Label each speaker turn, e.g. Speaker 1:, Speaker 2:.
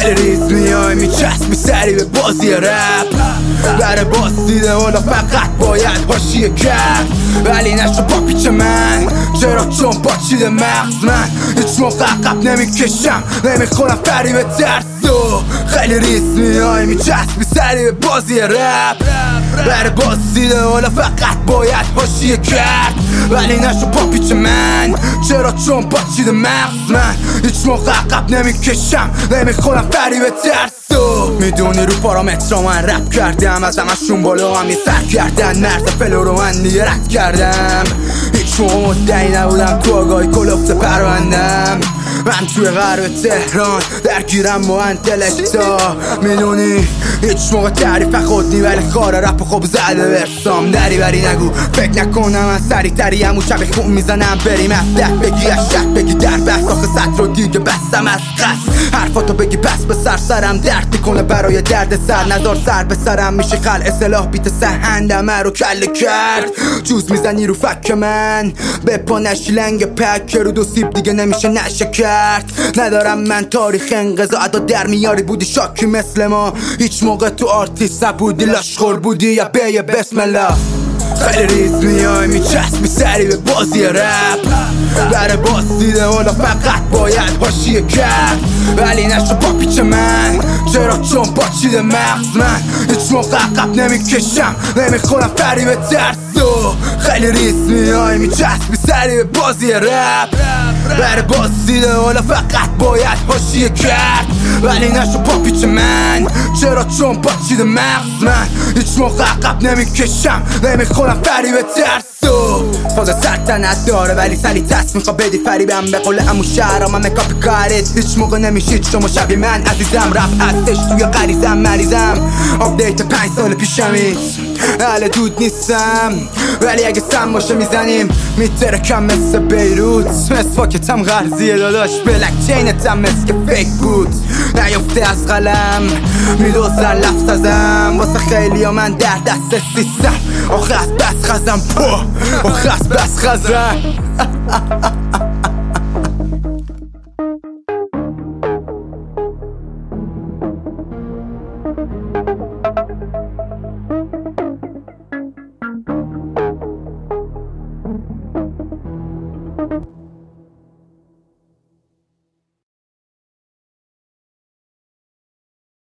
Speaker 1: خیلی ریز میای میچسبی سری به بازی رپ برای باز دیده حالا فقط باید حاشیه کرد ولی نشو با پیچ من چرا چون با چیده مغز من هیچ موقع عقب نمیکشم نمیخورم فریب ترسو خیلی ریز میای میچسبی سری به بازی رپ برای باز دیده حالا فقط باید حاشیه کرد ولی نشو با پیچ من چرا چون با چیده مغز من هیچ موقع عقب نمیکشم نمیخورم فریب ترسو میدونی رو پارامترها من رپ کردم از همشون بالا هم یه سر کردن مرز فلو رو من دیگه رد کردم هیچ موقع مدعی نبودم تو آگاهی کلفت پروندم من توی غرب تهران درگیرم با انتلکتا میدونی هیچ موقع تعریف خود نی ولی خاره رپ خوب زده برسام دری بری نگو فکر نکنم من سریع تری همون شب خون میزنم بریم افتح بگی از شک بگی در بحث آخه سطر رو دیگه بستم از قصد حرفاتو بگی پس به سرم درد کنه برای درد سر نظر سر به سرم میشه خل اصلاح بیت سهندمه رو کله کرد جوز میزنی رو فک من به پا نشی لنگ پک رو دو سیب دیگه نمیشه نشه کرد ندارم من تاریخ انقضا ادا در میاری بودی شاکی مثل ما هیچ موقع تو آرتیست نبودی لاشخور بودی یا بیه بسم الله خیلی ریز میای میچسبی سری به بازی رپ برای باز دیده حالا فقط باید حاشیه کرد ولی نشو با پیچ من چرا چون با چیده مغز من هیچ موقع عقب نمیکشم نمیخورم فریب ترسو خیلی ریز میای میچسبی سری به بازی رپ برای باز دیده حالا فقط باید حاشیه کرد ولی نشو با پیچ من چرا چون با چیده مغز من هیچ موقع عقب نمیکشم نمیخورم فریب ترسو فاز سلطنت داره ولی سلی تصف میخوا بدی فریبم به قول امو شهرام همه کاپی کارت هیچ موقع نمیشید شما شبیه من عزیزم رپ هستش توی غریزم مریضم آپدیت 5 سال پیشمید اهل دود نیستم ولی اگه سم باشه میزنیم میترکم مثل بیروت مسواکتم غرزیه داداش بلک چینتم مثل فیک بود نیفته از قلم میدوزن لفظ ازم واسه خیلی ها من در دست سیستم آخه از بس خزم آخه از بس خزم